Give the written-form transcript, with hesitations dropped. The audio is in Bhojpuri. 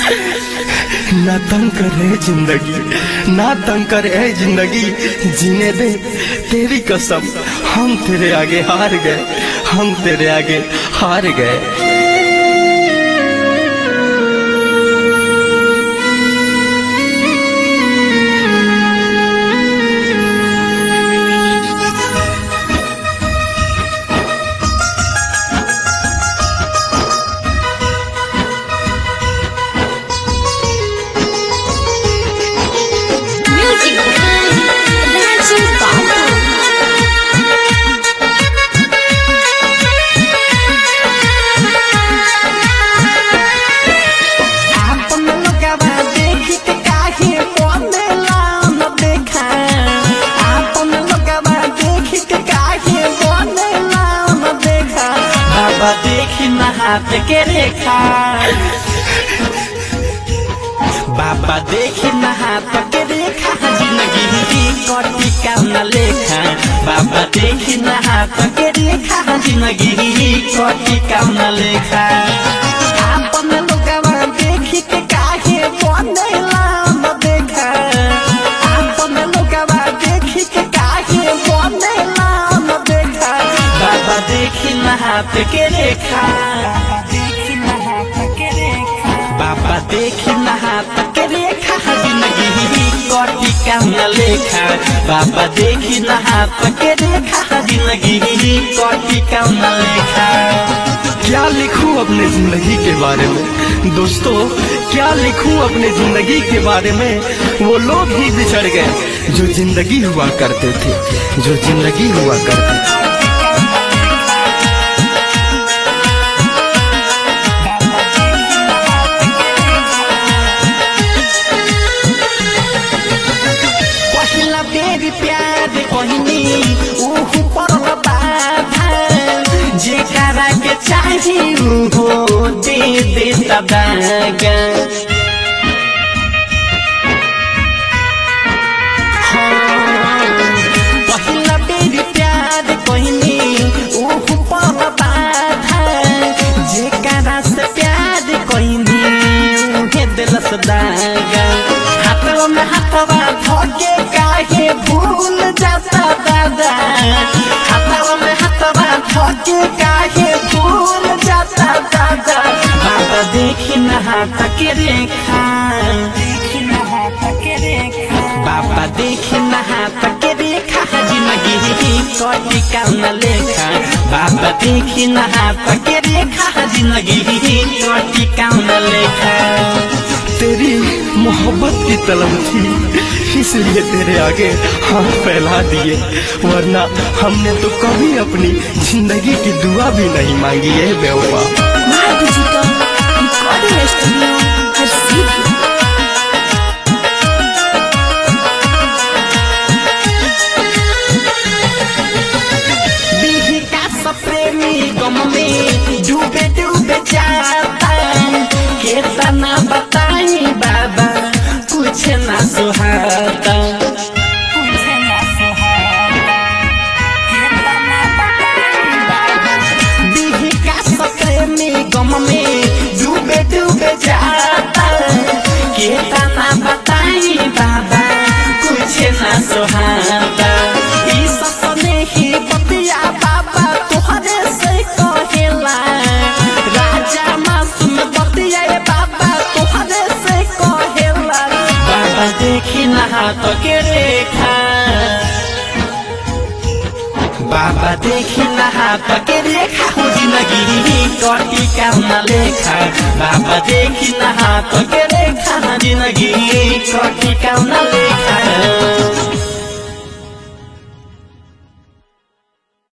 ना तंग करे जिंदगी, ना तंग करे जिंदगी, जीने दे तेरी कसम। हम तेरे आगे हार गए, हम तेरे आगे हार गए। बाबा देखी ना हाथ के रेखा, बाबा देखी ना हाथ के रेखा, जिंदगी की कटी कौन लेखा। बाबा देखी ना हाथ के रेखा, जिंदगी की कटी कौन लेखा। आपन लोगवा देखी के काहे बनेला न देखा, आपन लोगवा देखी के काहे बनेला न देखा। बाबा देखी ना हाथ के रेखा, बाबा देखी ना हाथ के रेखा, जिंदगी कटी कौन लेखा। बाबा देखी ना हाथ के रेखा, जिंदगी कटी कौन लेखा। क्या लिखूं अपने जिंदगी के बारे में दोस्तों, क्या लिखूं अपने जिंदगी के बारे में। वो लोग ही बिछड़ गए जो जिंदगी हुआ करते थे, जो जिंदगी हुआ करते थे। प्यार कहनी उहु पर बाधा, जेकरा के चाही उहो दे दे दागा। पहिला बेरी प्यार कहनी उहु पर बाधा, जेकरा से प्यार कहनी उहे दिलस दागा। हाथवा में हाथवा धोके काहे भूल जाता दादा, हाथवा में हाथवा धोके काहे भूल जाता दादा। बाबा देखी ना हाथ के रेखा, बाबा देखी ना हाथ के रेखा, जिंदगी कटी कौन लेखा। बाबा देखी ना हाथ के रेखा, जिंदगी कटी कौन लेखा। तेरी मोहब्बत की तलब थी इसलिए तेरे आगे हाथ फैला दिए, वरना हमने तो कभी अपनी जिंदगी की दुआ भी नहीं मांगी है बेवफा। बिही का सप्रेमी गम में डूबे डूबे जाता, केतना बताई बाबा कुछ ना सुहाता। बिही का सप्रेमी गम में डूबे डूबे जाता, केतना बताई बाबा कुछ ना सुहाता। ई सपने ही बतिया बाबा तोहरे से कहेला, राजा मासूम बतिया बाबा तोहरे से कहेला। बाबा देखी ना हाथ के रेखा, बाबा देखी ना हाथ के रेखा, जिंदगी कटी कौन लेखा। बाबा देखी ना हाथ के रेखा, जिंदगी कटी कौन लेखा।